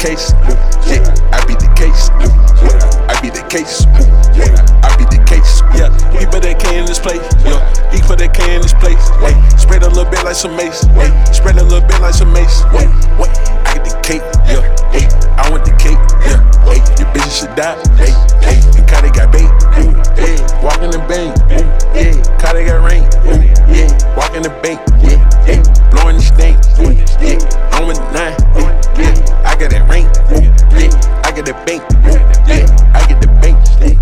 case. Yeah, I be the case. I be the case. I be the case. Yeah, he put that K in this place. Yeah, he put that K in this place. Wait, spread a little bit like some mace. Wait, spread a little bit like some mace. Wait, I get the cake. Yeah, hey, I want the cake. Yeah, hey, your bitches should die. Hey, and Cardi got bait. Hey, walk in the bank. Yeah, Cardi got rain. Yeah, walk in the bank. Yeah, hey, blowing the stink. Yeah, I'm with 9. Yeah, I got that ring. Yeah, I got the bank. Yeah, I get the bank.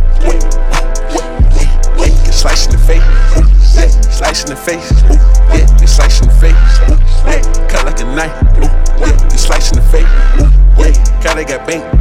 Get sliced in the face. Slice in the face. Yeah, get sliced in the face. Cut like a knife. Yeah, get sliced in the face. Yeah, Cardi got bank.